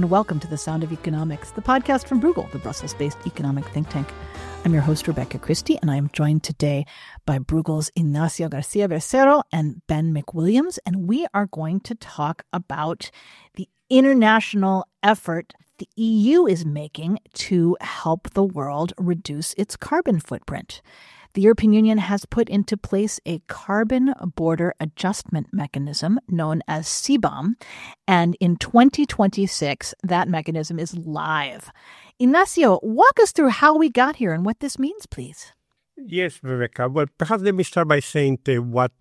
and welcome to The Sound of Economics, the podcast from Bruegel, the Brussels-based economic think tank. I'm your host, Rebecca Christie, and I am joined today by Bruegel's Ignacio Garcia Bercero and Ben McWilliams, and we are going to talk about the international effort the EU is making to help the world reduce its carbon footprint. The European Union has put into place a carbon border adjustment mechanism known as CBAM, and in 2026, that mechanism is live. Ignacio, walk us through how we got here and what this means, please. Yes, Rebecca. Well, perhaps let me start by saying what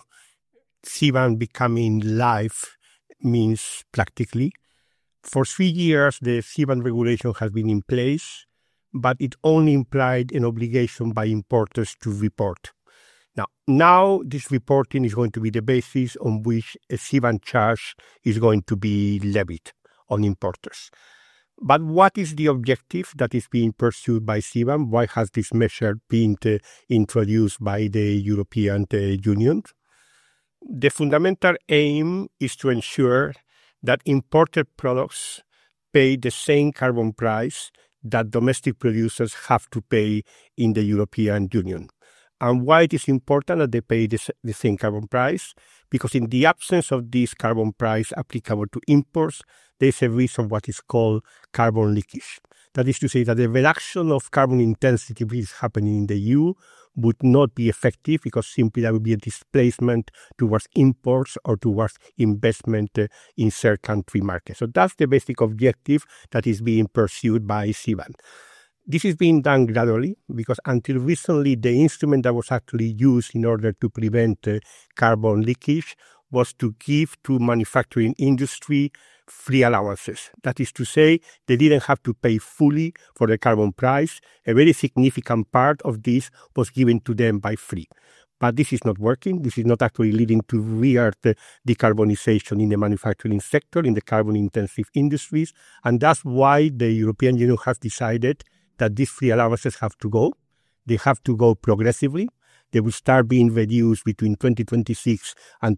CBAM becoming live means practically. For 3 years, the CBAM regulation has been in place, but it only implied an obligation by importers to report. Now this reporting is going to be the basis on which a CBAM charge is going to be levied on importers. But what is the objective that is being pursued by CBAM? Why has this measure been introduced by the European Union? The fundamental aim is to ensure that imported products pay the same carbon price that domestic producers have to pay in the European Union. And why it is important that they pay the same carbon price? Because in the absence of this carbon price applicable to imports, there is a risk of what is called carbon leakage. That is to say that the reduction of carbon intensity which is happening in the EU would not be effective because simply there would be a displacement towards imports or towards investment in third country markets. So that's the basic objective that is being pursued by CBAM. This is being done gradually because until recently the instrument that was actually used in order to prevent carbon leakage was to give to manufacturing industry free allowances. That is to say, they didn't have to pay fully for the carbon price. A very significant part of this was given to them by free. But this is not working. This is not actually leading to real decarbonization in the manufacturing sector, in the carbon-intensive industries. And that's why the European Union has decided that these free allowances have to go. They have to go progressively. They will start being reduced between 2026 and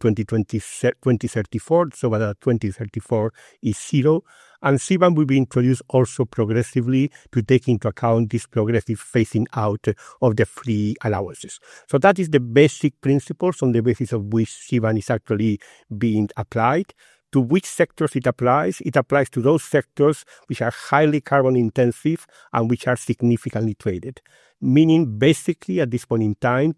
2034, so that 2034 is zero. And CBAM will be introduced also progressively to take into account this progressive phasing out of the free allowances. So that is the basic principles on the basis of which CBAM is actually being applied. To which sectors it applies? It applies to those sectors which are highly carbon intensive and which are significantly traded. Meaning basically at this point in time,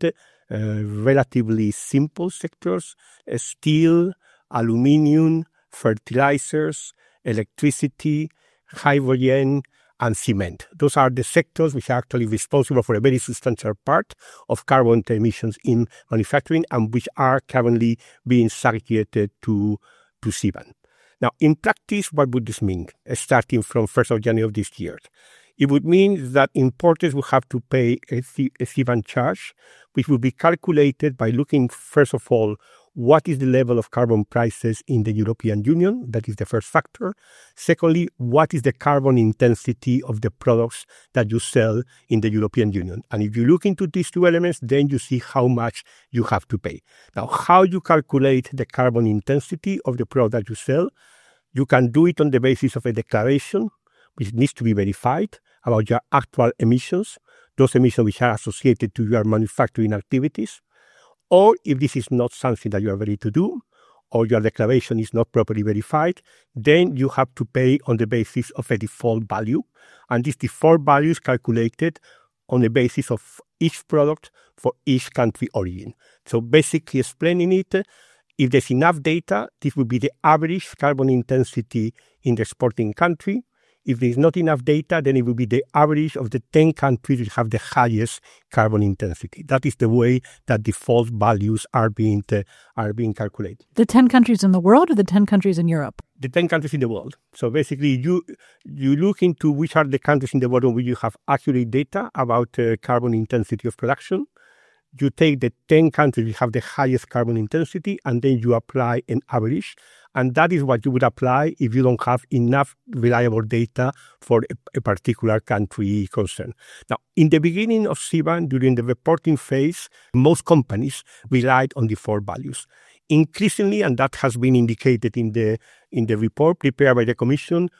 relatively simple sectors, steel, aluminium, fertilizers, electricity, hydrogen, and cement. Those are the sectors which are actually responsible for a very substantial part of carbon emissions in manufacturing and which are currently being subjected to CBAM. Now, in practice, what would this mean starting from 1st of January of this year? It would mean that importers will have to pay a CBAM charge, which will be calculated by looking, first of all, what is the level of carbon prices in the European Union? That is the first factor. Secondly, what is the carbon intensity of the products that you sell in the European Union? And if you look into these two elements, then you see how much you have to pay. Now, how you calculate the carbon intensity of the product that you sell? You can do it on the basis of a declaration, which needs to be verified about your actual emissions, those emissions which are associated to your manufacturing activities. Or if this is not something that you are ready to do, or your declaration is not properly verified, then you have to pay on the basis of a default value. And this default value is calculated on the basis of each product for each country origin. So basically explaining it, if there's enough data, this will be the average carbon intensity in the exporting country. If there is not enough data, then it will be the average of the 10 countries which have the highest carbon intensity. That is the way that default values are being calculated. The 10 countries in the world or the 10 countries in Europe? The 10 countries in the world. So basically, you look into which are the countries in the world where you have accurate data about carbon intensity of production. You take the 10 countries which have the highest carbon intensity, and then you apply an average. And that is what you would apply if you don't have enough reliable data for a particular country concern. Now, in the beginning of CBAM, during the reporting phase, most companies relied on default values. Increasingly, and that has been indicated in the report prepared by the Commission,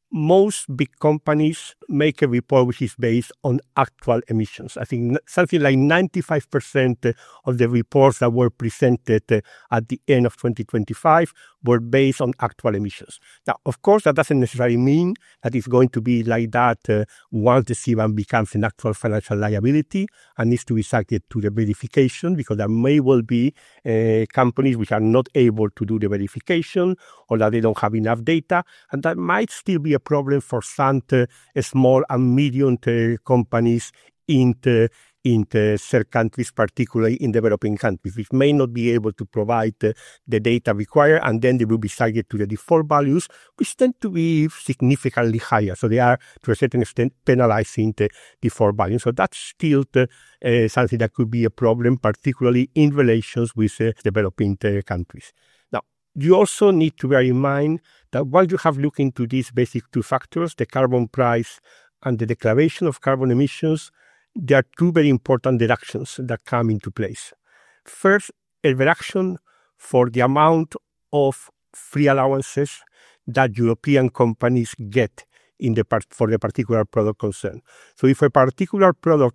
most big companies make a report which is based on actual emissions. I think something like 95% of the reports that were presented at the end of 2025 were based on actual emissions. Now, of course, that doesn't necessarily mean that it's going to be like that once the CBAM becomes an actual financial liability and needs to be subject to the verification, because there may well be companies which are not able to do the verification or that they don't have enough data, and that might still be a problem for some small and medium companies in certain countries, particularly in developing countries, which may not be able to provide the data required, and then they will be subject to the default values, which tend to be significantly higher. So they are, to a certain extent, penalizing the default values. So that's still something that could be a problem, particularly in relations with developing countries. Now, you also need to bear in mind that while you have looked into these basic two factors, the carbon price and the declaration of carbon emissions, there are two very important deductions that come into place. First, a reduction for the amount of free allowances that European companies get for the particular product concerned. So if a particular product,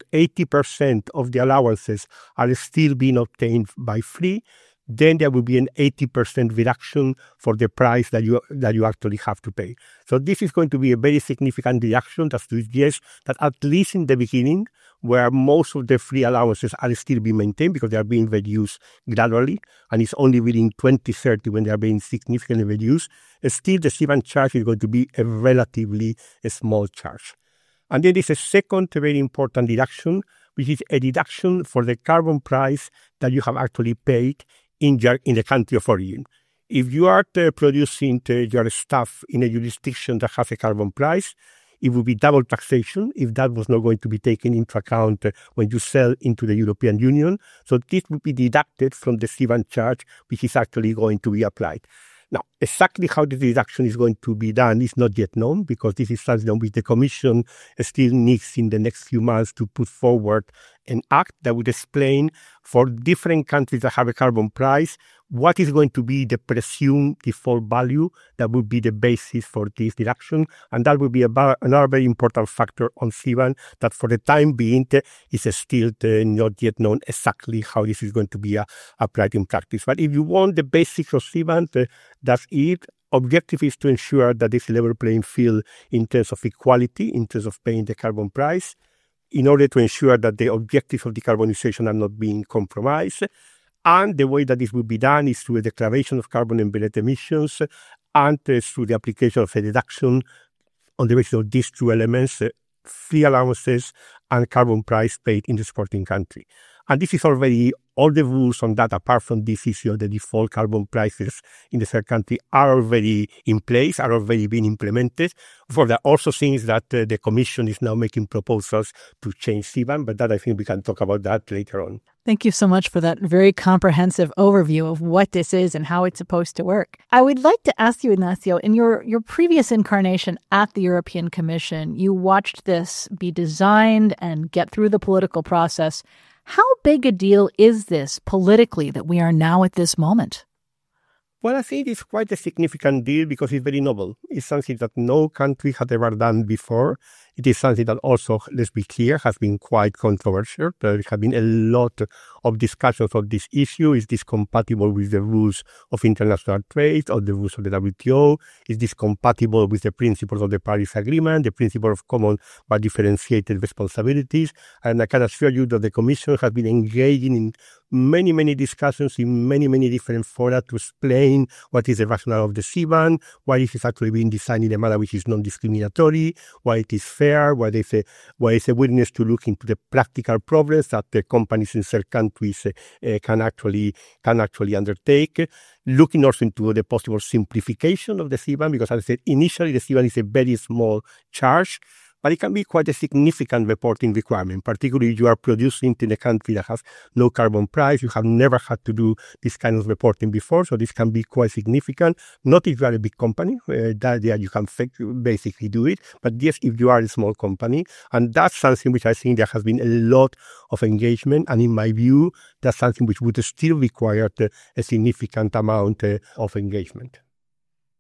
80% of the allowances are still being obtained by free, then there will be an 80% reduction for the price that you actually have to pay. So this is going to be a very significant reduction that suggests that at least in the beginning, where most of the free allowances are still being maintained because they are being reduced gradually, and it's only within 2030 when they are being significantly reduced, still the CBAM charge is going to be a relatively small charge. And then there's a second very important deduction, which is a deduction for the carbon price that you have actually paid in the country of origin. If you are producing your stuff in a jurisdiction that has a carbon price, it would be double taxation if that was not going to be taken into account when you sell into the European Union. So this would be deducted from the CBAM charge, which is actually going to be applied. Now, exactly how the deduction is going to be done is not yet known, because this is something which the Commission still needs in the next few months to put forward an act that would explain for different countries that have a carbon price what is going to be the presumed default value that would be the basis for this deduction. And that would be another very important factor on CBAM that for the time being is still not yet known exactly how this is going to be applied in practice. But if you want the basics of CBAM, that's it. Objective is to ensure that this level playing field in terms of equality, in terms of paying the carbon price, in order to ensure that the objectives of decarbonization are not being compromised. And the way that this will be done is through a declaration of carbon embedded emissions and through the application of a deduction on the basis of these two elements, free allowances and carbon price paid in the exporting country. And this is already, all the rules on that, apart from this issue of the default carbon prices in the third country, are already in place, are already being implemented. For there are also things that the Commission is now making proposals to change CBAM, but that I think we can talk about that later on. Thank you so much for that very comprehensive overview of what this is and how it's supposed to work. I would like to ask you, Ignacio, in your previous incarnation at the European Commission, you watched this be designed and get through the political process. How big a deal is this politically that we are now at this moment? Well, I think it's quite a significant deal because it's very novel. It's something that no country had ever done before. It is something that also, let's be clear, has been quite controversial. There have been a lot of discussions of this issue. Is this compatible with the rules of international trade or the rules of the WTO? Is this compatible with the principles of the Paris Agreement, the principle of common but differentiated responsibilities? And I can assure you that the Commission has been engaging in many discussions in many different fora to explain what is the rationale of the CBAM, why it is actually being designed in a manner which is non-discriminatory, why it is fair, why there is a willingness to look into the practical problems that the companies in certain countries can actually undertake. Looking also into the possible simplification of the CBAM, because as I said, initially the CBAM is a very small charge, but it can be quite a significant reporting requirement, particularly if you are producing in a country that has no carbon price. You have never had to do this kind of reporting before, so this can be quite significant. Not if you are a big company, that you can basically do it, but yes, if you are a small company. And that's something which I think there has been a lot of engagement, and in my view, that's something which would still require a significant amount of engagement.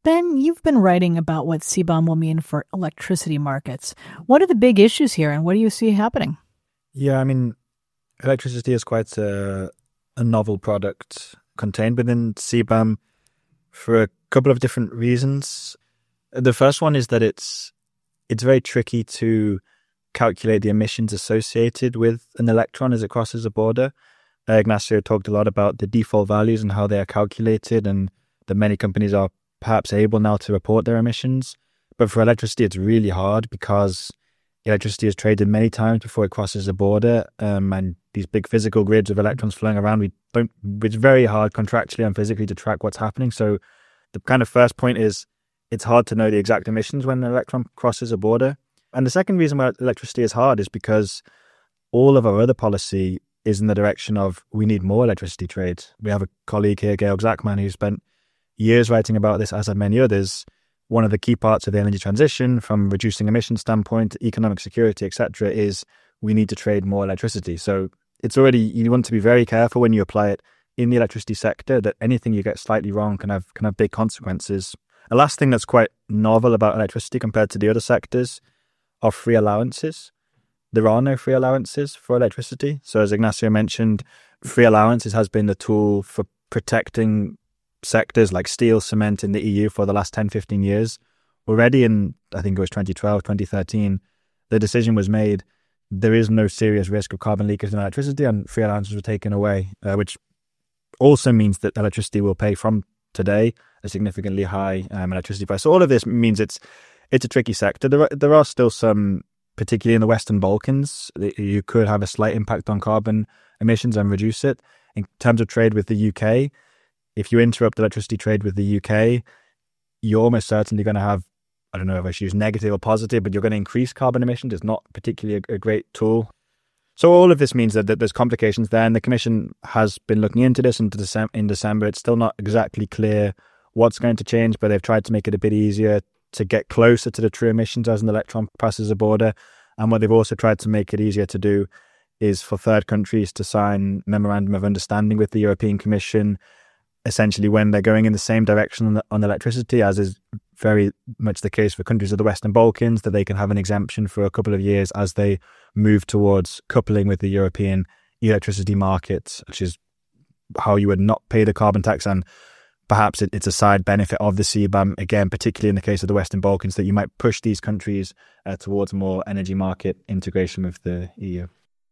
Ben, you've been writing about what CBAM will mean for electricity markets. What are the big issues here, and what do you see happening? Yeah, I mean, electricity is quite a novel product contained within CBAM for a couple of different reasons. The first one is that it's very tricky to calculate the emissions associated with an electron as it crosses a border. Ignacio talked a lot about the default values and how they are calculated, and that many companies are perhaps able now to report their emissions. But for electricity, it's really hard because electricity is traded many times before it crosses a border, and these big physical grids of electrons flowing around, it's very hard contractually and physically to track what's happening. So the kind of first point is it's hard to know the exact emissions when an electron crosses a border. And the second reason why electricity is hard is because all of our other policy is in the direction of we need more electricity trade. We have a colleague here, Georg Zachman, who spent years writing about this, as have many others. One of the key parts of the energy transition, from reducing emissions standpoint, economic security, etc., is we need to trade more electricity. So it's already, you want to be very careful when you apply it in the electricity sector, that anything you get slightly wrong can have big consequences. The last thing that's quite novel about electricity compared to the other sectors are free allowances. There are no free allowances for electricity. So as Ignacio mentioned, free allowances has been the tool for protecting sectors like steel, cement in the EU for the last 10, 15 years. Already in, I think it was 2012, 2013, the decision was made, there is no serious risk of carbon leakage in electricity, and free allowances were taken away, which also means that electricity will pay from today a significantly high electricity price. So all of this means it's a tricky sector. There are still some, particularly in the Western Balkans, you could have a slight impact on carbon emissions and reduce it. In terms of trade with the UK, if you interrupt electricity trade with the UK, you're almost certainly going to have, I don't know if I should use negative or positive, but you're going to increase carbon emissions. It's not particularly a great tool. So all of this means that there's complications there, and the Commission has been looking into this in December. It's still not exactly clear what's going to change, but they've tried to make it a bit easier to get closer to the true emissions as an electron passes a border. And what they've also tried to make it easier to do is for third countries to sign memorandum of understanding with the European Commission, essentially when they're going in the same direction on electricity, as is very much the case for countries of the Western Balkans, that they can have an exemption for a couple of years as they move towards coupling with the European electricity market, which is how you would not pay the carbon tax. And perhaps it's a side benefit of the CBAM, again, particularly in the case of the Western Balkans, that you might push these countries towards more energy market integration with the EU.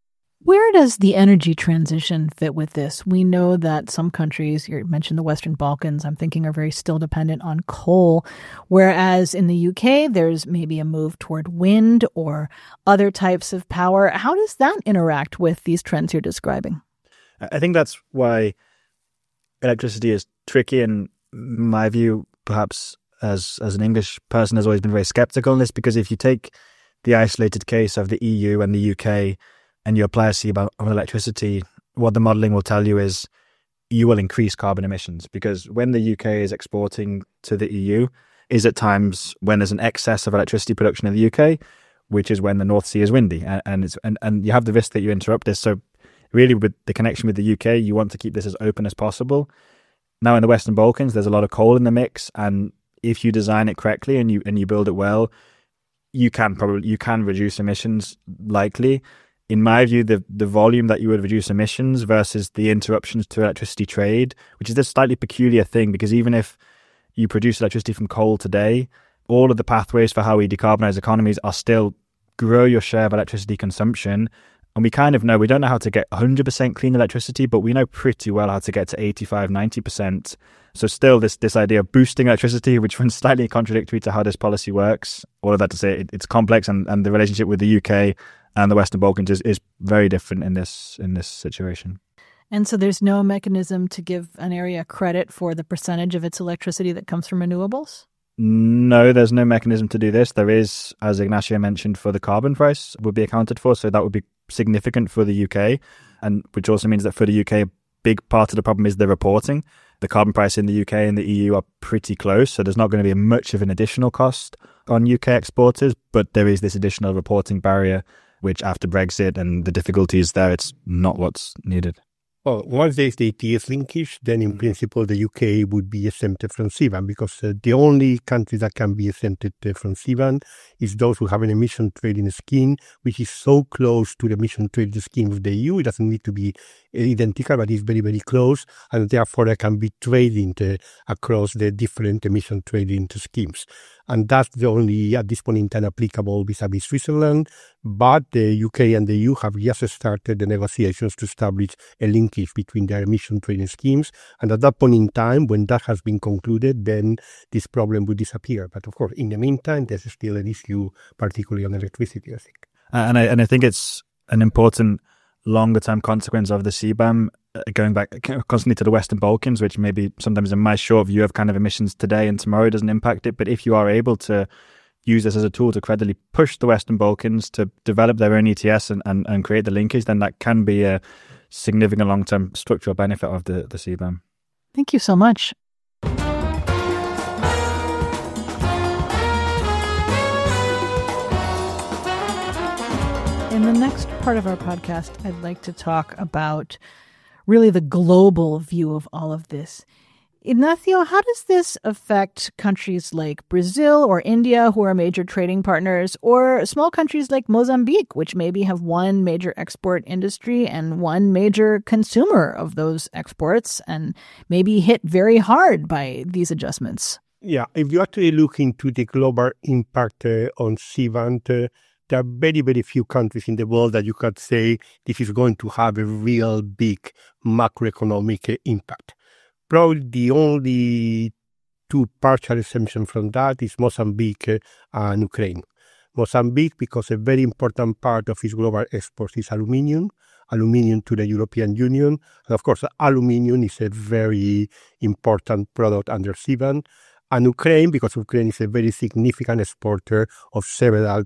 Where does the energy transition fit with this? We know that some countries, you mentioned the Western Balkans, I'm thinking are very still dependent on coal, whereas in the UK, there's maybe a move toward wind or other types of power. How does that interact with these trends you're describing? I think that's why electricity is tricky, and my view, perhaps as an English person, has always been very skeptical on this, because if you take the isolated case of the EU and the UK and you apply a CBAM on electricity, what the modelling will tell you is you will increase carbon emissions, because when the UK is exporting to the EU is at times when there's an excess of electricity production in the UK, which is when the North Sea is windy, and you have the risk that you interrupt this. So really, with the connection with the UK, you want to keep this as open as possible. Now in the Western Balkans, there's a lot of coal in the mix, and if you design it correctly and you build it well, you can reduce emissions likely. In my view, the volume that you would reduce emissions versus the interruptions to electricity trade, which is this slightly peculiar thing, because even if you produce electricity from coal today, all of the pathways for how we decarbonize economies are still grow your share of electricity consumption. And we kind of know, we don't know how to get 100% clean electricity, but we know pretty well how to get to 85, 90%. So still this idea of boosting electricity, which runs slightly contradictory to how this policy works. All of that to say it's complex, and the relationship with the UK and the Western Balkans is very different in this situation. And so there's no mechanism to give an area credit for the percentage of its electricity that comes from renewables? No, there's no mechanism to do this. There is, as Ignacio mentioned, for the carbon price would be accounted for. So that would be significant for the UK, and which also means that for the UK, a big part of the problem is the reporting. The carbon price in the UK and the EU are pretty close, so there's not going to be much of an additional cost on UK exporters, but there is this additional reporting barrier, which after Brexit and the difficulties there, it's not what's needed. Well, once there is the ETS linkage, then in principle the UK would be exempted from CBAM, because the only country that can be exempted from CBAM is those who have an emission trading scheme, which is so close to the emission trading scheme of the EU. It doesn't need to be identical, but it's very, very close, and therefore it can be trading across the different emission trading schemes. And that's the only, at this point in time, applicable vis-à-vis Switzerland. But the UK and the EU have just started the negotiations to establish a linkage between their emission trading schemes. And at that point in time, when that has been concluded, then this problem would disappear. But of course, in the meantime, there's still an issue, particularly on electricity, I think. And I think it's an important longer-term consequence of the CBAM, going back constantly to the Western Balkans, which maybe sometimes in my short view of kind of emissions today and tomorrow doesn't impact it. But if you are able to use this as a tool to credibly push the Western Balkans to develop their own ETS and create the linkage, then that can be a significant long-term structural benefit of the CBAM. Thank you so much. In the next part of our podcast, I'd like to talk about really the global view of all of this. Ignacio, how does this affect countries like Brazil or India, who are major trading partners, or small countries like Mozambique, which maybe have one major export industry and one major consumer of those exports and maybe hit very hard by these adjustments? Yeah, if you actually look into the global impact on CBAM, there are very, very few countries in the world that you could say this is going to have a real big macroeconomic impact. Probably the only two partial exemptions from that is Mozambique and Ukraine. Mozambique, because a very important part of its global exports is aluminium to the European Union. And of course, aluminium is a very important product under CBAM. And Ukraine, because Ukraine is a very significant exporter of several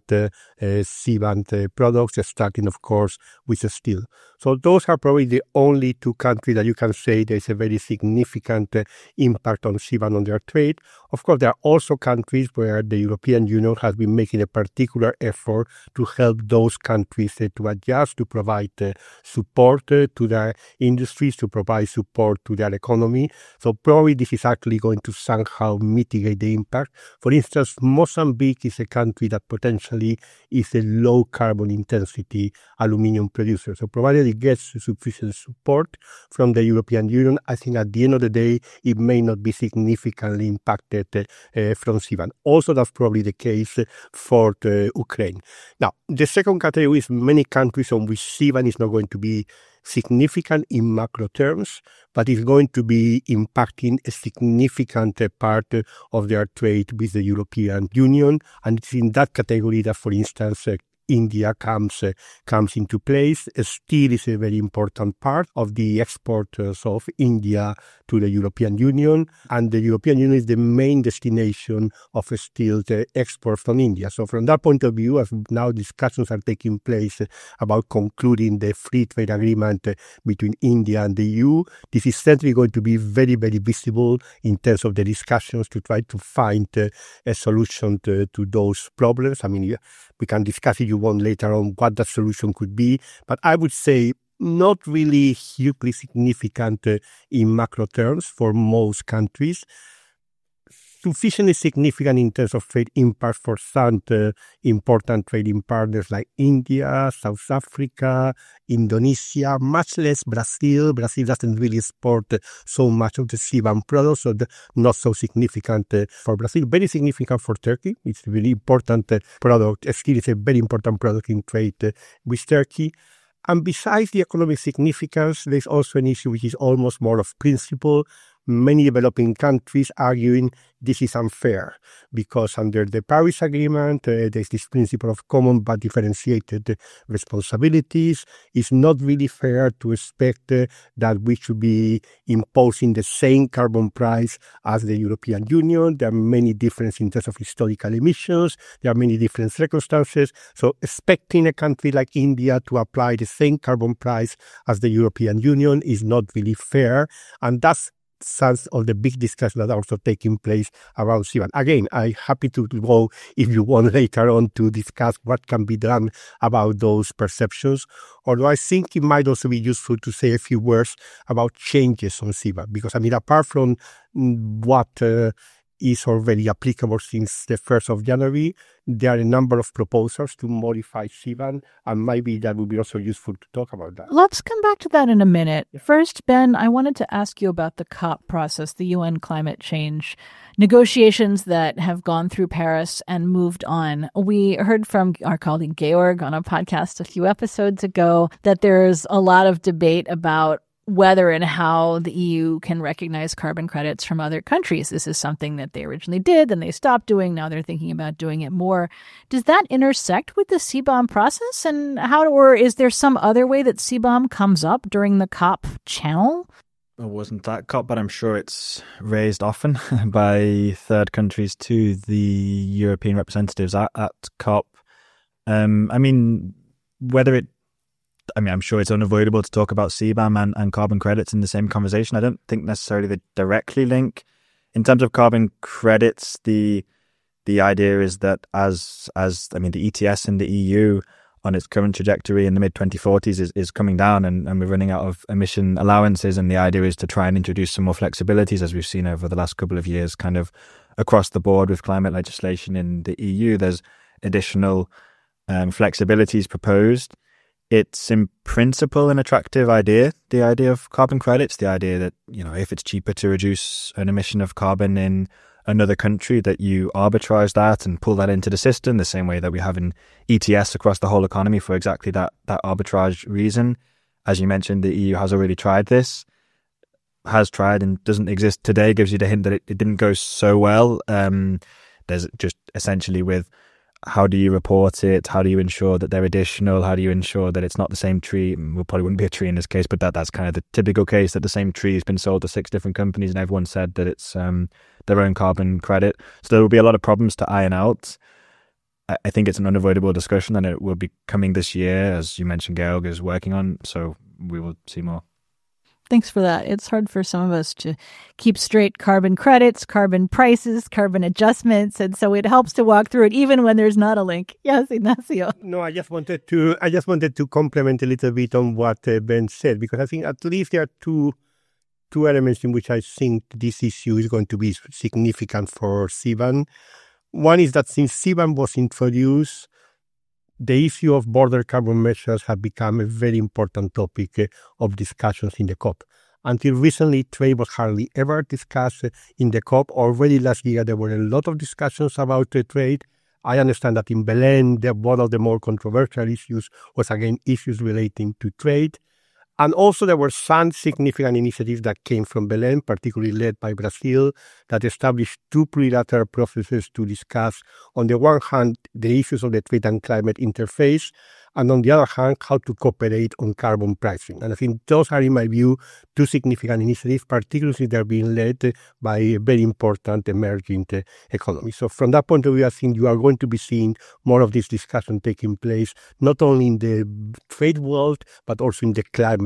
CBAM products, starting, of course, with steel. So those are probably the only two countries that you can say there's a very significant impact on CBAM on their trade. Of course, there are also countries where the European Union has been making a particular effort to help those countries to adjust, to provide support to their industries, to provide support to their economy. So probably this is actually going to somehow mitigate the impact. For instance, Mozambique is a country that potentially is a low carbon intensity aluminium producer. So provided it gets sufficient support from the European Union, I think at the end of the day, it may not be significantly impacted from CBAM. Also, that's probably the case for Ukraine. Now, the second category is many countries on which CBAM is not going to be significant in macro terms, but is going to be impacting a significant part of their trade with the European Union. And it's in that category that, for instance, India comes into place. Steel is a very important part of the exports of India to the European Union, and the European Union is the main destination of steel export from India. So from that point of view, as now discussions are taking place about concluding the free trade agreement between India and the EU, this is certainly going to be very, very visible in terms of the discussions to try to find a solution to those problems. I mean, we can discuss if you want later on what that solution could be, but I would say not really hugely significant in macro terms for most countries. Sufficiently significant in terms of trade impact for some important trading partners like India, South Africa, Indonesia, much less Brazil. Brazil doesn't really export so much of the CBAM products, so not so significant for Brazil. Very significant for Turkey. It's a really important product. Steel is a very important product in trade with Turkey. And besides the economic significance, there's also an issue which is almost more of principle. Many developing countries arguing this is unfair because under the Paris Agreement, there's this principle of common but differentiated responsibilities. It's not really fair to expect that we should be imposing the same carbon price as the European Union. There are many differences in terms of historical emissions. There are many different circumstances. So expecting a country like India to apply the same carbon price as the European Union is not really fair. And that's some of the big discussions that are also taking place around CBAM. Again, I'm happy to go, if you want, later on to discuss what can be done about those perceptions. Although I think it might also be useful to say a few words about changes on CBAM, because, apart from what is already applicable since the 1st of January, there are a number of proposals to modify CBAM, and maybe that would be also useful to talk about that. Let's come back to that in a minute. First, Ben, I wanted to ask you about the COP process, the UN climate change negotiations that have gone through Paris and moved on. We heard from our colleague Georg on a podcast a few episodes ago that there's a lot of debate about whether and how the EU can recognize carbon credits from other countries. This is something that they originally did, then they stopped doing. Now they're thinking about doing it more. Does that intersect with the CBAM process? And or is there some other way that CBAM comes up during the COP channel? It wasn't that COP, but I'm sure it's raised often by third countries to the European representatives at COP. I'm sure it's unavoidable to talk about CBAM and carbon credits in the same conversation. I don't think necessarily they directly link. In terms of carbon credits, the idea is that as the ETS in the EU on its current trajectory in the mid-2040s is coming down and we're running out of emission allowances, and the idea is to try and introduce some more flexibilities, as we've seen over the last couple of years, kind of across the board with climate legislation in the EU. There's additional flexibilities proposed. It's in principle an attractive idea, the idea of carbon credits, the idea that, if it's cheaper to reduce an emission of carbon in another country, that you arbitrage that and pull that into the system, the same way that we have in ETS across the whole economy for exactly that arbitrage reason. As you mentioned, the EU has already tried this, has tried and doesn't exist today, gives you the hint that it didn't go so well. There's just essentially with how do you report it? How do you ensure that they're additional? How do you ensure that it's not the same tree? Well, probably wouldn't be a tree in this case, but that's kind of the typical case, that the same tree has been sold to 6 different companies and everyone said that it's their own carbon credit. So there will be a lot of problems to iron out. I think it's an unavoidable discussion, and it will be coming this year, as you mentioned, Georg is working on, so we will see more. Thanks for that. It's hard for some of us to keep straight carbon credits, carbon prices, carbon adjustments, and so it helps to walk through it even when there's not a link. Yes, Ignacio. No, I just wanted to complement a little bit on what Ben said, because I think at least there are two elements in which I think this issue is going to be significant for CBAM. One is that since CBAM was introduced, the issue of border carbon measures have become a very important topic of discussions in the COP. Until recently, trade was hardly ever discussed in the COP. Already last year, there were a lot of discussions about trade. I understand that in Belém, one of the more controversial issues was, again, issues relating to trade. And also there were some significant initiatives that came from Belém, particularly led by Brazil, that established 2 plurilateral processes to discuss, on the one hand, the issues of the trade and climate interface, and on the other hand, how to cooperate on carbon pricing. And I think those are, in my view, 2 significant initiatives, particularly they're being led by a very important emerging economy. So from that point of view, I think you are going to be seeing more of this discussion taking place, not only in the trade world, but also in the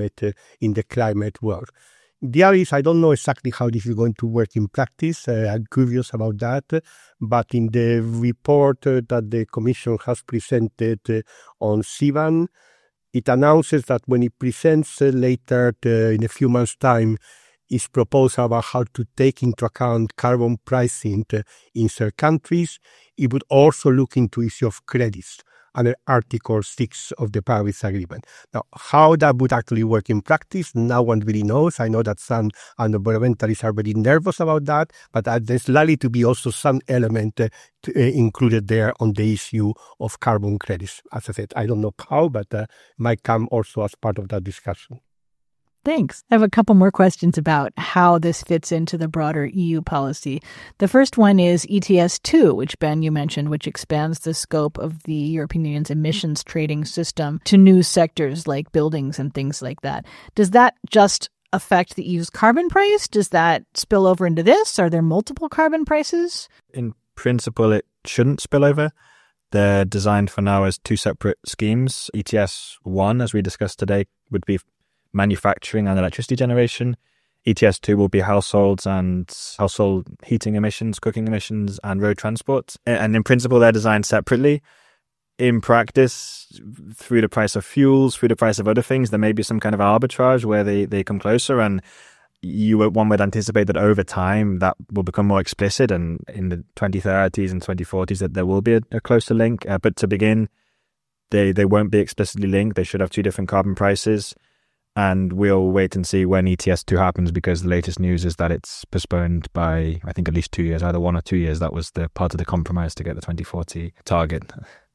climate world. The other is, I don't know exactly how this is going to work in practice. I'm curious about that. But in the report that the Commission has presented on CBAM, it announces that when it presents later in a few months' time its proposal about how to take into account carbon pricing in certain countries, it would also look into issue of credits under Article 6 of the Paris Agreement. Now, how that would actually work in practice, no one really knows. I know that some environmentalists are very nervous about that, but there's likely to be also some element included there on the issue of carbon credits. As I said, I don't know how, but might come also as part of that discussion. Thanks. I have a couple more questions about how this fits into the broader EU policy. The first one is ETS2, which, Ben, you mentioned, which expands the scope of the European Union's emissions trading system to new sectors like buildings and things like that. Does that just affect the EU's carbon price? Does that spill over into this? Are there multiple carbon prices? In principle, it shouldn't spill over. They're designed for now as 2 separate schemes. ETS1, as we discussed today, would be manufacturing and electricity generation. ETS2 will be households and household heating emissions, cooking emissions, and road transport. And in principle, they're designed separately. In practice, through the price of fuels, through the price of other things, there may be some kind of arbitrage where they come closer, and one would anticipate that over time that will become more explicit, and in the 2030s and 2040s that there will be a closer link. But to begin, they won't be explicitly linked. They should have two different carbon prices. And we'll wait and see when ETS2 happens, because the latest news is that it's postponed by, I think, at least 2 years, either 1 or 2 years. That was the part of the compromise to get the 2040 target.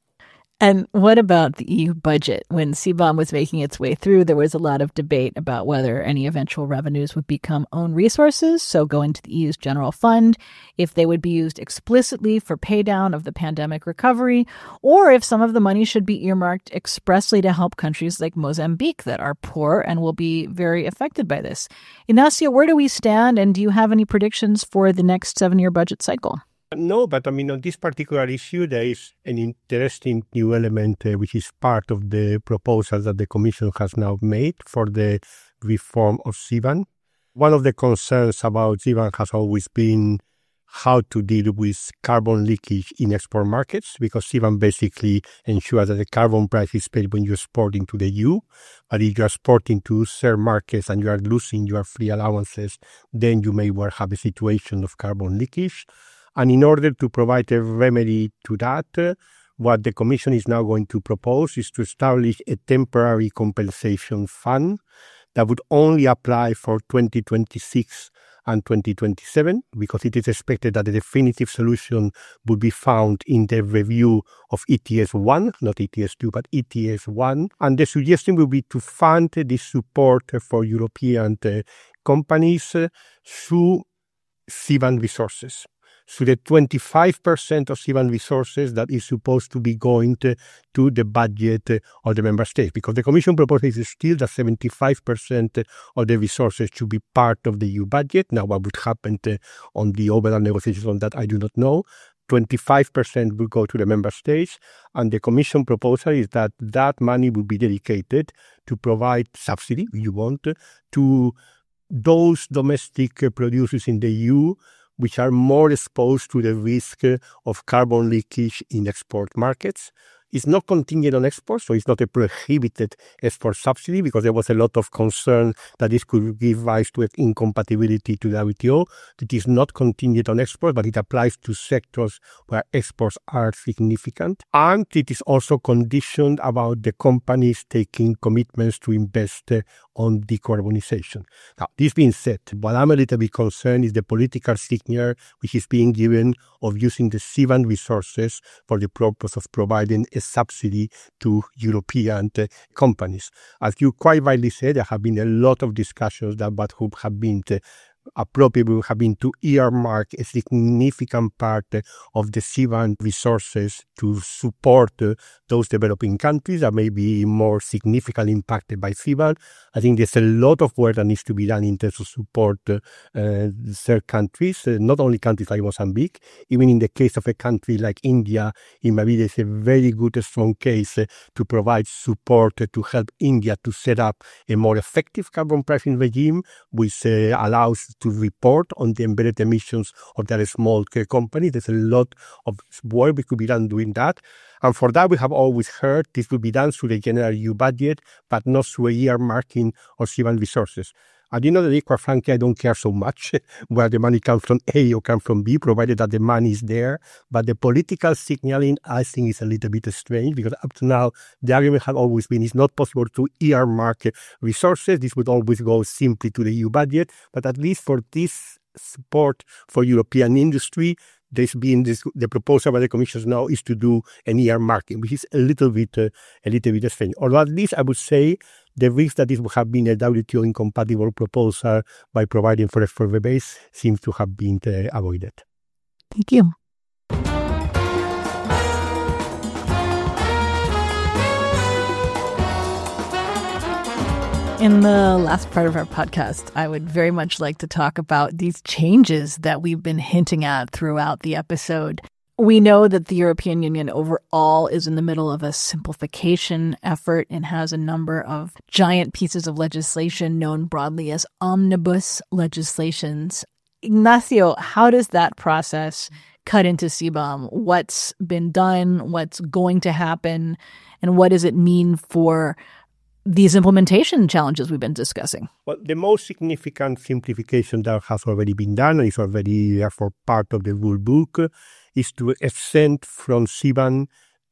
And what about the EU budget? When CBAM was making its way through, there was a lot of debate about whether any eventual revenues would become own resources, so go into the EU's general fund, if they would be used explicitly for pay down of the pandemic recovery, or if some of the money should be earmarked expressly to help countries like Mozambique that are poor and will be very affected by this. Ignacio, where do we stand, and do you have any predictions for the next 7-year budget cycle? No, but on this particular issue, there is an interesting new element which is part of the proposal that the Commission has now made for the reform of CBAM. One of the concerns about CBAM has always been how to deal with carbon leakage in export markets, because CBAM basically ensures that the carbon price is paid when you export into the EU. But if you are exporting to third markets and you are losing your free allowances, then you may well have a situation of carbon leakage. And in order to provide a remedy to that, what the Commission is now going to propose is to establish a temporary compensation fund that would only apply for 2026 and 2027, because it is expected that the definitive solution would be found in the review of ETS1, not ETS2, but ETS1. And the suggestion will be to fund this support for European companies through CBAM resources. So the 25% of CBAM resources that is supposed to be going to the budget of the member states, because the Commission proposal is still that 75% of the resources should be part of the EU budget. Now, what would happen on the overall negotiations on that, I do not know. 25% will go to the member states, and the Commission proposal is that that money will be dedicated to provide subsidy, if you want, to those domestic producers in the EU which are more exposed to the risk of carbon leakage in export markets. It's not contingent on exports, so it's not a prohibited export subsidy, because there was a lot of concern that this could give rise to an incompatibility to the WTO. It is not contingent on exports, but it applies to sectors where exports are significant. And it is also conditioned about the companies taking commitments to invest on decarbonization. Now, this being said, what I'm a little bit concerned is the political signal which is being given of using the CBAM resources for the purpose of providing a subsidy to European companies. As you quite rightly said, there have been a lot of discussions that what would have been appropriate would have been to earmark a significant part of the CBAM resources to support those developing countries that may be more significantly impacted by CBAM. I think there's a lot of work that needs to be done in terms of support third countries, not only countries like Mozambique. Even in the case of a country like India, it may be there's a very good, strong case to provide support to help India to set up a more effective carbon pricing regime, which allows to report on the embedded emissions of that small company. There's a lot of work we could be done doing that. And for that, we have always heard this will be done through the general EU budget, but not through a earmarking of CBAM resources. And that, quite frankly, I don't care so much where the money comes from A or comes from B, provided that the money is there. But the political signaling, I think, is a little bit strange, because up to now, the argument has always been it's not possible to earmark resources. This would always go simply to the EU budget. But at least for this support for European industry, the proposal by the Commission now is to do an earmarking, which is a little bit strange. Or at least I would say the risk that this would have been a WTO incompatible proposal by providing for a further base seems to have been avoided. Thank you. In the last part of our podcast, I would very much like to talk about these changes that we've been hinting at throughout the episode. We know that the European Union overall is in the middle of a simplification effort and has a number of giant pieces of legislation known broadly as omnibus legislations. Ignacio, how does that process cut into CBAM? What's been done? What's going to happen? And what does it mean for these implementation challenges we've been discussing? Well, the most significant simplification that has already been done and is already therefore part of the rule book is to exempt from CBAM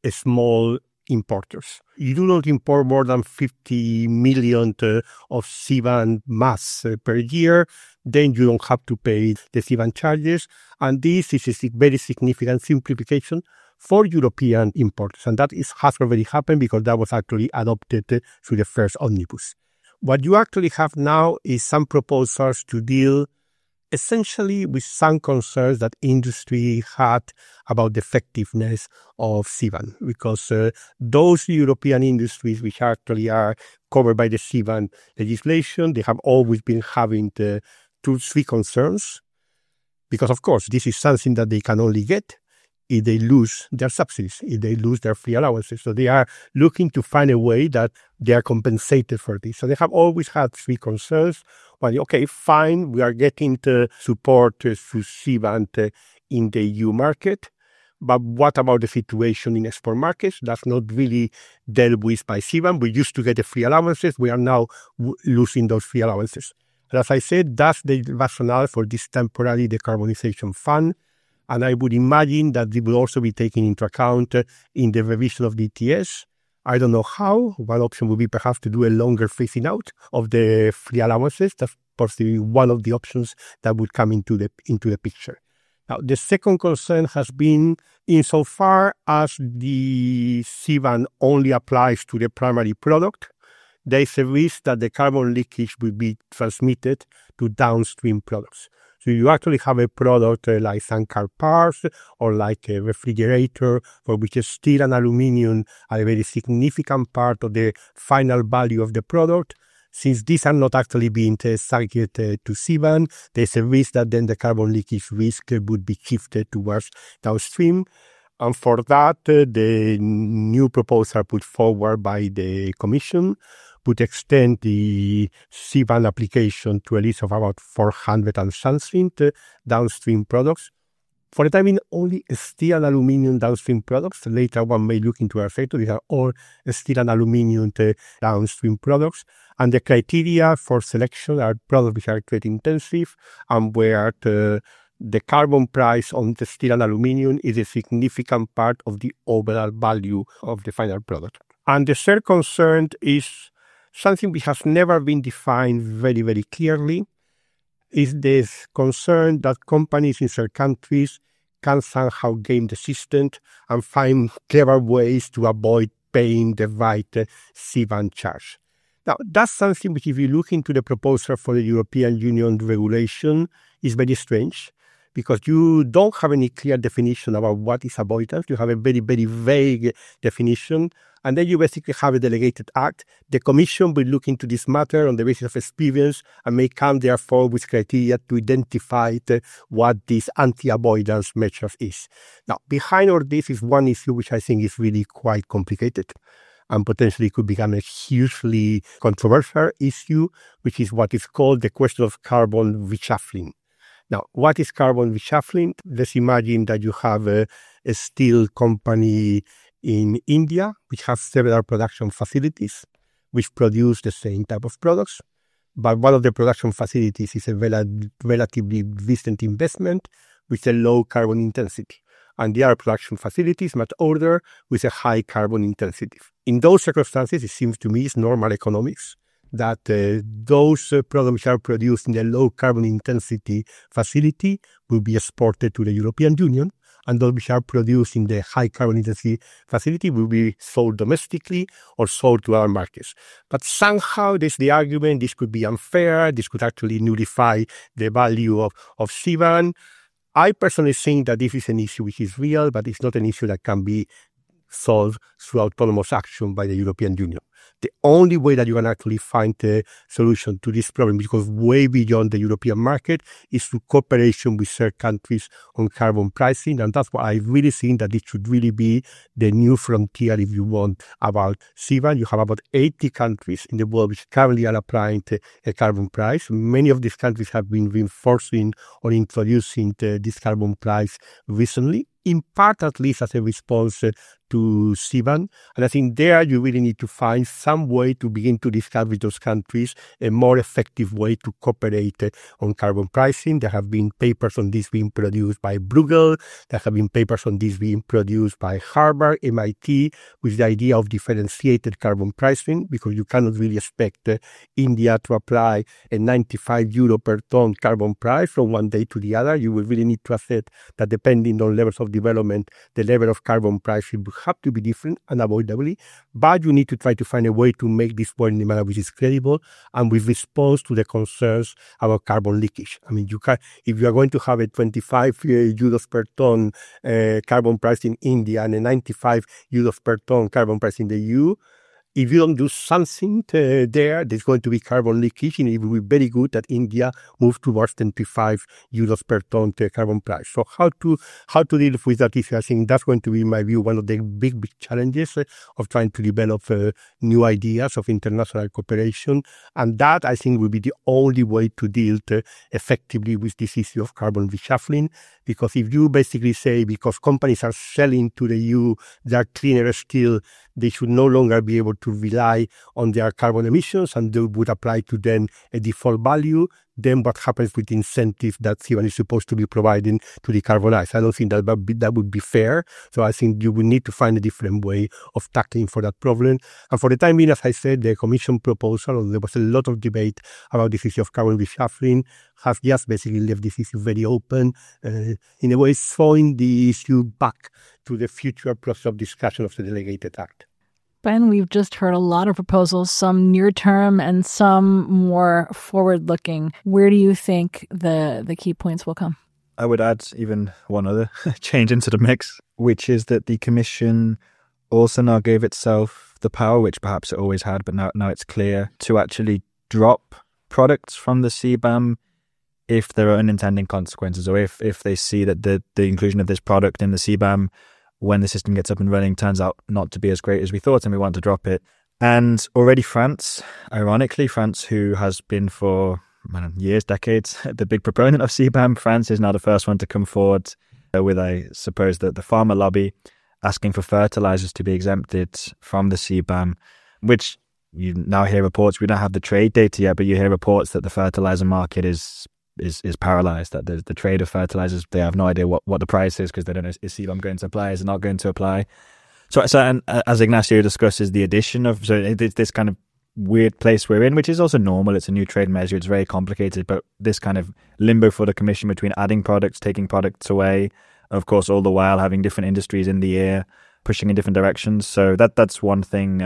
small importers. You do not import more than 50 million of CBAM mass per year, then you don't have to pay the CBAM charges. And this is a very significant simplification for European importers. And that has already happened because that was actually adopted through the first omnibus. What you actually have now is some proposals to deal essentially with some concerns that industry had about the effectiveness of CBAM, because those European industries which actually are covered by the CBAM legislation, they have always been having the 2-3 concerns, because of course this is something that they can only get if they lose their subsidies, if they lose their free allowances. So they are looking to find a way that they are compensated for this. So they have always had 3 concerns. Well, okay, fine, we are getting the support through CBAM in the EU market, but what about the situation in export markets? That's not really dealt with by CBAM. We used to get the free allowances. We are now losing those free allowances. And as I said, that's the rationale for this temporary decarbonization fund. And I would imagine that it will also be taken into account in the revision of the ETS. I don't know how. One option would be perhaps to do a longer phasing out of the free allowances. That's possibly one of the options that would come into the picture. Now, the second concern has been insofar as the CBAM only applies to the primary product, there is a risk that the carbon leakage will be transmitted to downstream products. So you actually have a product like some car parts or like a refrigerator for which steel and aluminum are a very significant part of the final value of the product. Since these are not actually being subject to CBAM, there's a risk that then the carbon leakage risk would be shifted towards downstream. And for that, the new proposal put forward by the Commission would extend the CBAM application to a list of about 400 and something downstream products. For the time being, only steel and aluminum downstream products. Later one may look into our sector. These are all steel and aluminum downstream products. And the criteria for selection are products which are trade intensive and where the carbon price on the steel and aluminum is a significant part of the overall value of the final product. And the third concern is something which has never been defined very, very clearly, is this concern that companies in certain countries can somehow game the system and find clever ways to avoid paying the right CBAM charge. Now, that's something which, if you look into the proposal for the European Union regulation, is very strange, because you don't have any clear definition about what is avoidance. You have a very, very vague definition. And then you basically have a delegated act. The Commission will look into this matter on the basis of experience and may come, therefore, with criteria to identify what this anti-avoidance measure is. Now, behind all this is one issue which I think is really quite complicated and potentially could become a hugely controversial issue, which is what is called the question of carbon reshuffling. Now, what is carbon reshuffling? Let's imagine that you have a steel company in India, which has several production facilities which produce the same type of products. But one of the production facilities is a relatively recent investment with a low carbon intensity. And the other production facilities much older with a high carbon intensity. In those circumstances, it seems to me it's normal economics that those products which are produced in the low carbon intensity facility will be exported to the European Union, and those which are produced in the high carbon intensity facility will be sold domestically or sold to other markets. But somehow there's the argument this could be unfair, this could actually nullify the value of CBAM. I personally think that this is an issue which is real, but it's not an issue that can be solved through autonomous action by the European Union. the only way that you can actually find a solution to this problem, because way beyond the European market, is through cooperation with third countries on carbon pricing. And that's why I really think that it should really be the new frontier, if you want, about CBAM. You have about 80 countries in the world which currently are applying a carbon price. Many of these countries have been reinforcing or introducing this carbon price recently, in part at least as a response to CBAM. And I think there you really need to find some way to begin to discuss with those countries a more effective way to cooperate on carbon pricing. There have been papers on this being produced by Bruegel. There have been papers on this being produced by Harvard, MIT, with the idea of differentiated carbon pricing, because you cannot really expect India to apply a 95 euro per ton carbon price from one day to the other. You will really need to assess that depending on levels of development, the level of carbon pricing will have to be different unavoidably, but you need to try to find a way to make this work in a manner which is credible and with response to the concerns about carbon leakage. I mean, if you are going to have a 25 euros per ton carbon price in India and a 95 euros per ton carbon price in the EU, if you don't do something there's going to be carbon leakage, and it will be very good that India moves towards 25 euros per ton carbon price. So how to deal with that issue? I think that's going to be, in my view, one of the big challenges of trying to develop new ideas of international cooperation. And that, I think, will be the only way to deal effectively with this issue of carbon reshuffling. Because if you basically say, because companies are selling to the EU their cleaner steel, they should no longer be able to rely on their carbon emissions, and they would apply to them a default value, then what happens with the incentives that CBAM is supposed to be providing to decarbonize? I don't think that would be fair. So I think you will need to find a different way of tackling for that problem. And for the time being, as I said, the Commission proposal, there was a lot of debate about this issue of carbon reshuffling, has just basically left this issue very open, in a way throwing the issue back to the future process of discussion of the Delegated Act. Ben, we've just heard a lot of proposals, some near-term and some more forward-looking. Where do you think the key points will come? I would add even one other change into the mix, which is that the Commission also now gave itself the power, which perhaps it always had, but now it's clear, to actually drop products from the CBAM if there are unintended consequences, or if they see that the inclusion of this product in the CBAM when the system gets up and running turns out not to be as great as we thought and we want to drop it. And already France, ironically, France, who has been for years, decades, the big proponent of CBAM, France is now the first one to come forward with, I suppose, the farmer lobby asking for fertilizers to be exempted from the CBAM, which you now hear reports, we don't have the trade data yet, but you hear reports that the fertilizer market is paralyzed, that the trade of fertilizers, they have no idea what the price is because they don't know, is CBAM going to apply, is it not going to apply? So and as Ignacio discusses, the addition of, so it's this kind of weird place we're in, which is also normal, it's a new trade measure, it's very complicated, but this kind of limbo for the Commission between adding products, taking products away, of course, all the while having different industries in the air, pushing in different directions. So that's one thing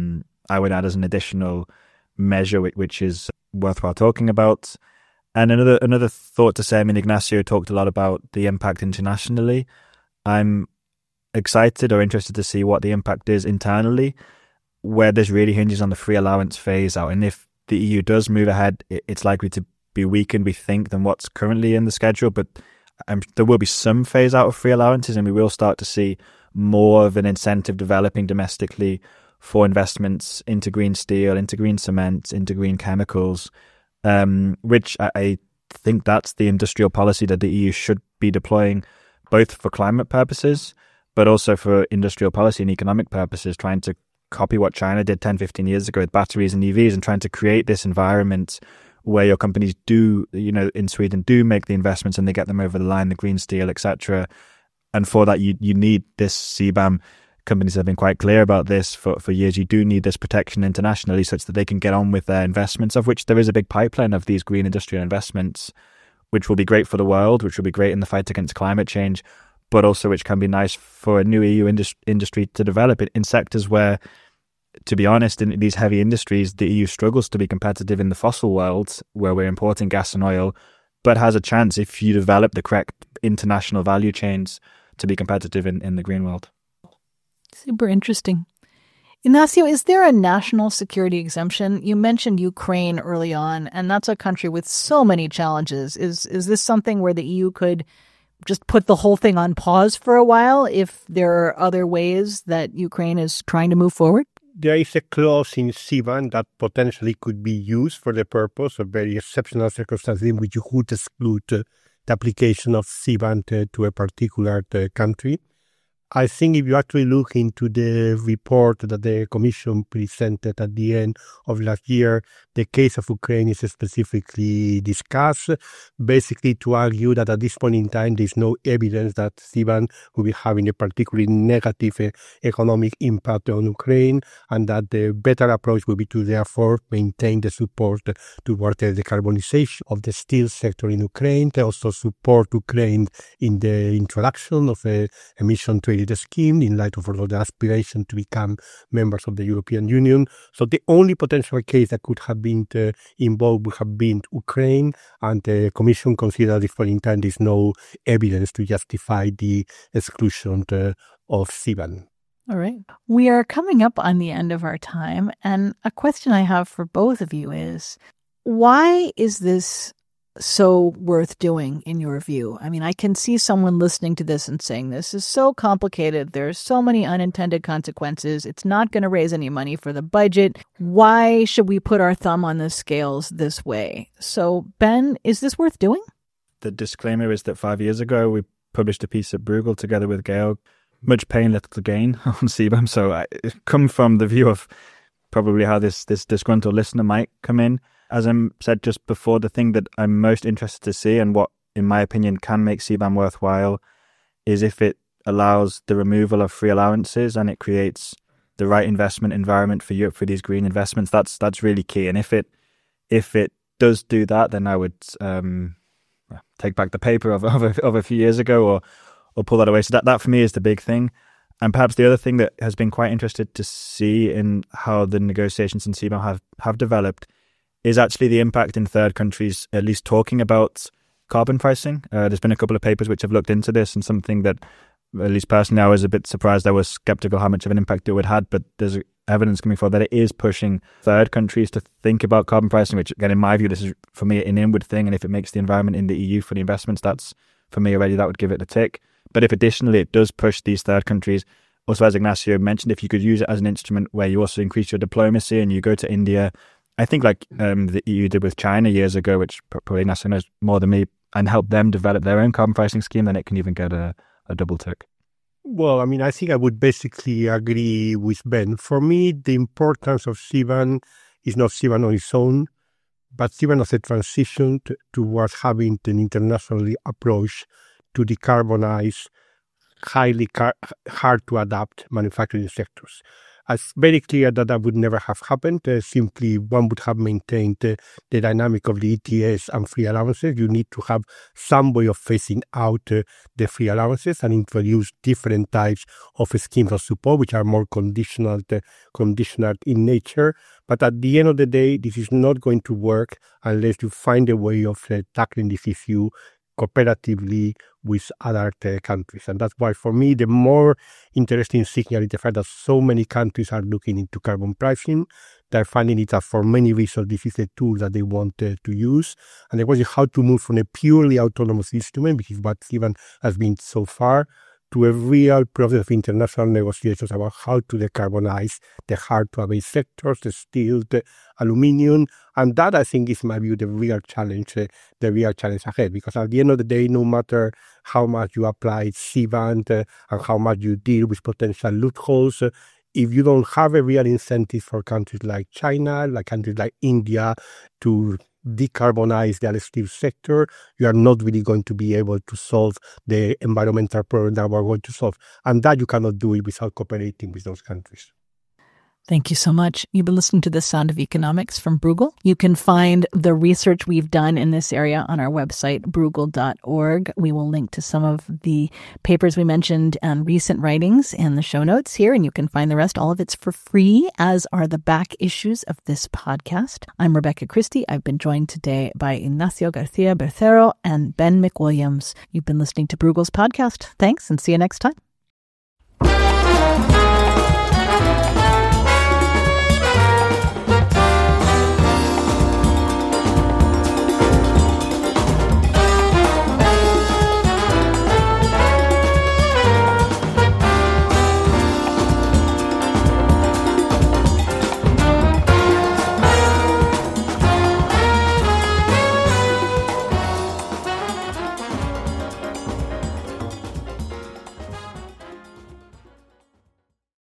I would add as an additional measure, which is worthwhile talking about. And another thought to say, I mean, Ignacio talked a lot about the impact internationally. I'm excited or interested to see what the impact is internally, where this really hinges on the free allowance phase out. And if the EU does move ahead, it's likely to be weakened, we think, than what's currently in the schedule. But there will be some phase out of free allowances, and we will start to see more of an incentive developing domestically for investments into green steel, into green cement, into green chemicals, which I think that's the industrial policy that the EU should be deploying, both for climate purposes, but also for industrial policy and economic purposes, trying to copy what China did 10, 15 years ago with batteries and EVs, and trying to create this environment where your companies do, in Sweden, do make the investments and they get them over the line, the green steel, etc. And for that, you need this CBAM. Companies have been quite clear about this for years. You do need this protection internationally such that they can get on with their investments, of which there is a big pipeline of these green industrial investments, which will be great for the world, which will be great in the fight against climate change, but also which can be nice for a new EU industry to develop it in sectors where, to be honest, in these heavy industries, the EU struggles to be competitive in the fossil world, where we're importing gas and oil, but has a chance, if you develop the correct international value chains, to be competitive in the green world. Super interesting. Ignacio, is there a national security exemption? You mentioned Ukraine early on, and that's a country with so many challenges. Is this something where the EU could just put the whole thing on pause for a while if there are other ways that Ukraine is trying to move forward? There is a clause in CBAM that potentially could be used for the purpose of very exceptional circumstances in which you could exclude the application of CBAM to a particular country. I think if you actually look into the report that the Commission presented at the end of last year, the case of Ukraine is specifically discussed, basically to argue that at this point in time, there's no evidence that CBAM will be having a particularly negative economic impact on Ukraine, and that the better approach will be to therefore maintain the support toward the decarbonization of the steel sector in Ukraine, to also support Ukraine in the introduction of a emission trading scheme in light of all the aspiration to become members of the European Union. So the only potential case that could have been involved would have been Ukraine, and the Commission considered at this point in time there's no evidence to justify the exclusion of CBAM. All right. We are coming up on the end of our time, and a question I have for both of you is, why is this so worth doing in your view? I mean, I can see someone listening to this and saying, this is so complicated. There's so many unintended consequences. It's not going to raise any money for the budget. Why should we put our thumb on the scales this way? So, Ben, is this worth doing? The disclaimer is that 5 years ago, we published a piece at Bruegel together with Georg, much pain, little gain on CBAM. So I come from the view of probably how this disgruntled listener might come in. As I said just before, the thing that I'm most interested to see and what, in my opinion, can make CBAM worthwhile is if it allows the removal of free allowances and it creates the right investment environment for Europe for these green investments. That's really key. And if it does do that, then I would take back the paper of a few years ago or pull that away. So that for me is the big thing. And perhaps the other thing that has been quite interested to see in how the negotiations in CBAM have developed is actually the impact in third countries, at least talking about carbon pricing. There's been a couple of papers which have looked into this, and something that, at least personally, I was a bit surprised. I was skeptical how much of an impact it would have, but there's evidence coming forward that it is pushing third countries to think about carbon pricing, which, again, in my view, this is, for me, an inward thing. And if it makes the environment in the EU for the investments, that's, for me already, that would give it a tick. But if additionally it does push these third countries, also, as Ignacio mentioned, if you could use it as an instrument where you also increase your diplomacy and you go to India, I think like the EU did with China years ago, which probably Ignacio knows more than me, and help them develop their own carbon pricing scheme, then it can even get a double tick. Well, I mean, I think I would basically agree with Ben. For me, the importance of CBAM is not CBAM on its own, but CBAM as a transition towards having an international approach to decarbonize highly hard to adapt manufacturing sectors. It's very clear that would never have happened. Simply, one would have maintained the dynamic of the ETS and free allowances. You need to have some way of phasing out the free allowances and introduce different types of schemes of support, which are more conditional in nature. But at the end of the day, this is not going to work unless you find a way of tackling this issue cooperatively with other countries. And that's why, for me, the more interesting signal is the fact that so many countries are looking into carbon pricing. They're finding it that for many reasons, this is a tool that they want to use. And the question is how to move from a purely autonomous instrument, which is what CBAM has been so far, to a real process of international negotiations about how to decarbonize the hard-to-abate sectors, the steel, the aluminium. And that, I think, is, in my view, the real challenge ahead. Because at the end of the day, no matter how much you apply CBAM and how much you deal with potential loopholes, if you don't have a real incentive for countries like China, like countries like India, to decarbonize the steel sector, you are not really going to be able to solve the environmental problem that we're going to solve. And that you cannot do it without cooperating with those countries. Thank you so much. You've been listening to The Sound of Economics from Bruegel. You can find the research we've done in this area on our website, bruegel.org. We will link to some of the papers we mentioned and recent writings in the show notes here, and you can find the rest. All of it's for free, as are the back issues of this podcast. I'm Rebecca Christie. I've been joined today by Ignacio Garcia Bercero and Ben McWilliams. You've been listening to Bruegel's podcast. Thanks, and see you next time.